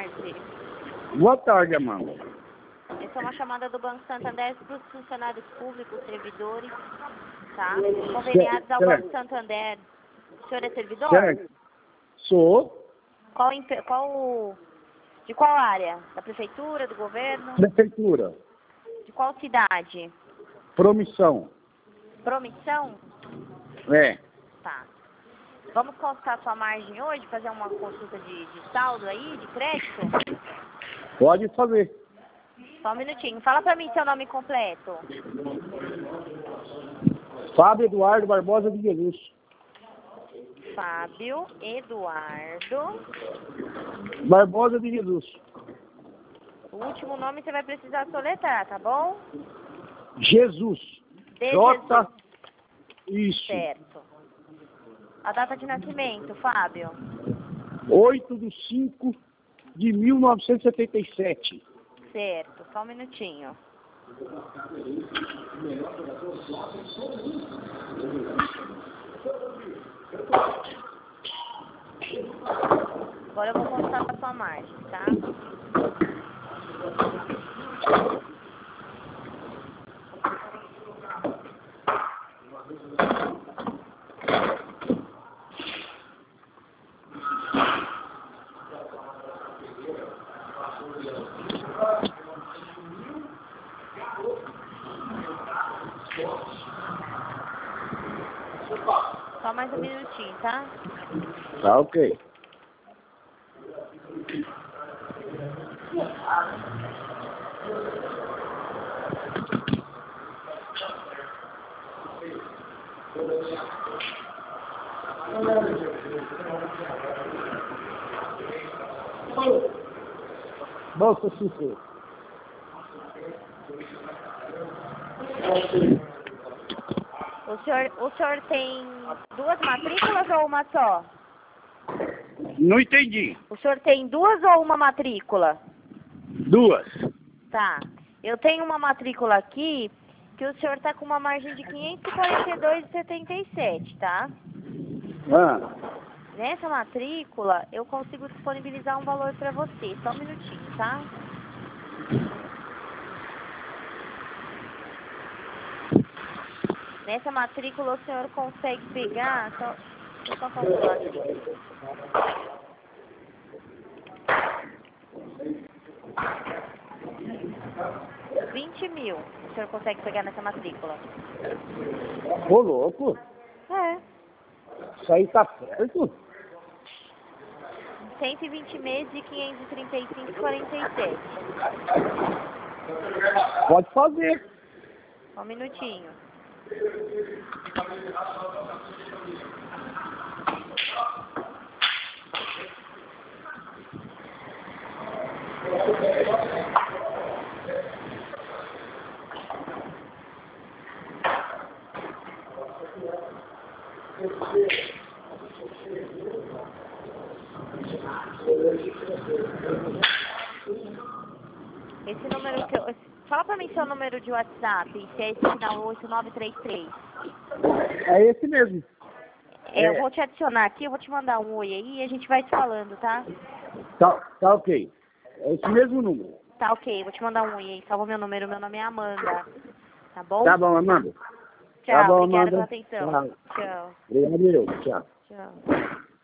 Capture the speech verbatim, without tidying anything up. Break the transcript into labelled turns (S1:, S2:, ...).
S1: tarde.
S2: Boa tarde, Amanda.
S1: Essa é uma chamada do Banco Santander para os funcionários públicos, servidores, tá? Conveniados ao Banco Santander. O senhor é servidor?
S2: Certo. Sou.
S1: Qual, qual, de qual área? Da prefeitura, do governo?
S2: Prefeitura.
S1: De qual cidade?
S2: Promissão.
S1: Promissão?
S2: É.
S1: Tá. Vamos consultar sua margem hoje, fazer uma consulta de, de saldo aí, de crédito?
S2: Pode fazer.
S1: Só um minutinho. Fala pra mim seu nome completo.
S2: Fábio Eduardo Barbosa de Jesus.
S1: Fábio Eduardo
S2: Barbosa de Jesus.
S1: O último nome você vai precisar soletrar, tá bom?
S2: Jesus.
S1: De
S2: J.
S1: Jesus.
S2: Isso.
S1: Certo. A data de nascimento, Fábio?
S2: oito de cinco de mil novecentos e setenta e sete.
S1: Certo. Só um minutinho. Agora eu vou contar a sua margem, tá? Só mais um minutinho, tá?
S2: Tá ok. Bolsa cinco.
S1: O senhor, o senhor tem duas matrículas ou uma só?
S2: Não entendi.
S1: O senhor tem duas ou uma matrícula?
S2: Duas.
S1: Tá. Eu tenho uma matrícula aqui que o senhor tá com uma margem de quinhentos e quarenta e dois reais e setenta e sete, tá?
S2: Ah.
S1: Nessa matrícula, eu consigo disponibilizar um valor para você. Só um minutinho, tá? Nessa matrícula, o senhor consegue pegar... Só, deixa eu só calcular aqui. vinte mil o senhor consegue pegar nessa matrícula.
S2: Ô, louco.
S1: É.
S2: Isso aí tá certo?
S1: cento e vinte meses de quinhentos e trinta e cinco reais e quarenta e sete.
S2: Pode fazer.
S1: Só um minutinho. Esse número que eu... Fala pra mim seu número de WhatsApp, se é esse final oito nove três três.
S2: É esse mesmo.
S1: É, eu vou te adicionar aqui, eu vou te mandar um oi aí e a gente vai se falando, tá?
S2: Tá, tá ok. É esse mesmo número.
S1: Tá ok, vou te mandar um oi aí, salva meu número, meu nome é Amanda. Tá bom?
S2: Tá bom, Amanda.
S1: Tchau,
S2: Tá bom,
S1: obrigada
S2: Amanda.
S1: pela atenção.
S2: Tchau.
S1: Tchau.
S2: Obrigado, eu. Tchau.
S1: Tchau.